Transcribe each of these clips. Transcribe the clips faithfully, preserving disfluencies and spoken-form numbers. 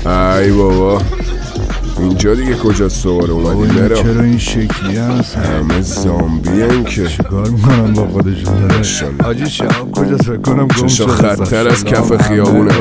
ای بابا اینجا دیگه کجاست دوباره اومدیم برا؟ چرا این شکلی هست؟ همه زامبی هن که چیکار میکنن با خودشون داره؟ حاجی شهاب کجاست فکر کنم گم چشا شده. خطر از کف خیابونه.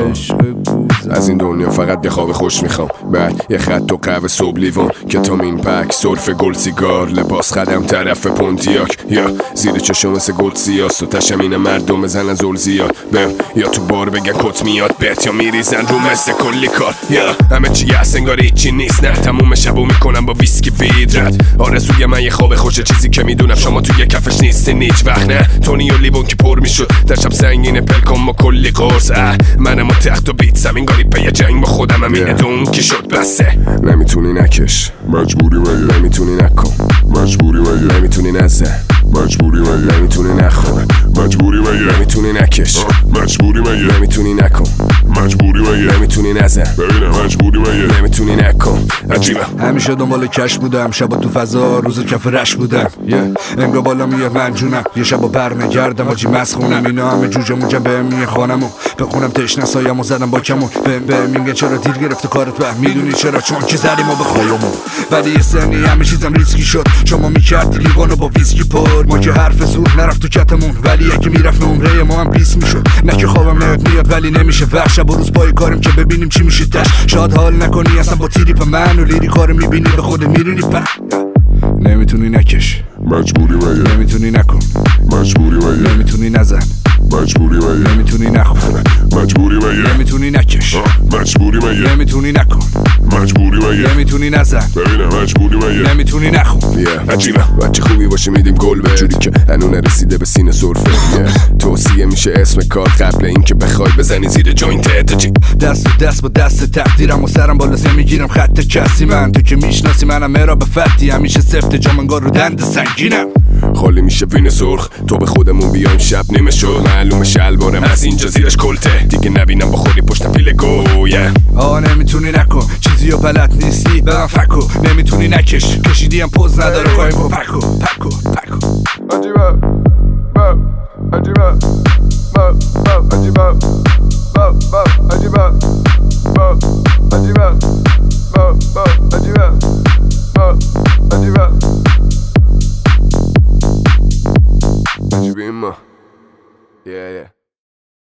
از این دنیا فقط یه خواب خوش میخوام، بعد یه خط و قهوه صبح لیوان، کتامین پک، سرف گل سیگار، لباس خدم طرف پونتیاک، یا زیر چشم مثل گل سیاس و تشمین مردم بزنن زل زیاد بم، یا تو بار بگن کت میاد بهت، یا میریزن رو مثل کلی کار، یا همه چی هست انگار هیچی نیست، نه تموم شبو میکنم با ویسکی ویدرت. آرزوی من یه خواب خوشه، چیزی که میدونم شما توی کفش نیستین هیچ وقت، نه تونی و لیوان که پر میشد در شب سنگین پلکام با کلی قرص، منم و تخت و بیت زمین گاری پی جنگ با خودم هم اینه دون که شد بسه. نمیتونی نکش مجبوری مگه، نمیتونی نکن مجبوری مگه، نمیتونی نزن مجبوری مگه، نمیتونی نخون مجبوری مگه، نمیتونی نکش مجبوری مگه، نمیتونی نکن مجبوری مگه، نمیتونی نزن ببینم مجبوری مگه، نمیتونی نکن. عجیبه همیشه دنبال کش بودم، شبا تو فضا روز کف رش بودم، یه انگار بالا میه من جونم، یه شبا برمیگردم آجی مسخونم، اینا همه جوجه موجه بهم میه خانمو بخونم تشنه سایمو زدم با کمون، بهم بهم میگه چرا دیر گرفته کارت به، میدونی چرا؟ چون که زدیم و به خایمون، ولی یه سنی همه چیزم ریسکی شد، شما میکردی لیوانو با ویسکی پر، ما که حرف زور نرفت تو کتمون، ولی یکی میرفت نمره ما هم پیس میشد، نه که خوابم نهت میاد ولی نمیشه وقت، شب و روز پای کارم که ببینیم چی میشه تش، شاید حال نکنی اصلا با تیری پا من و لیری کارو میبینی به خود میرونی پر، نمیتونی نکش مجبوری مگه، نمیتونی نکن مجبوری مگه، نمیتونی نزن مجبوری مگه، نمیتونی نخون مجبوری مگه، نمیتونی نکش مجبوری مگه، نمیتونی نکن مجبوری مگه، نمیتونی نزن ببینم مجبوری مگه، نمیتونی نخون. عجیبه بچه خوبی باشه میدیم گل به، جوری که هنو نرسیده به سینه سرفه، توصیه میشه اسم کار قبل این که بخوای بزنی زیر جوینت، دست و دست با دست تقدیرم و سرم بالا میگیرم خط کسی، من تو که میشناسی منم مرا به فتی، همیشه سفت جام انگار رو دند سنگینم، خالی میشه وین سرخ تو به خودمون بیایم شب نیمه شد، معلومه شلوارم از اینجا زیرش کلته، دیگه نبینم با خودی پشت پیل گویه. آه نمیتونی نکن چیزی و بلد نیستی به من فکو، نمیتونی نکش کشیدیم پوز نداره قایم با پکو پکو پکو. عجیبه عجیبه عجیبه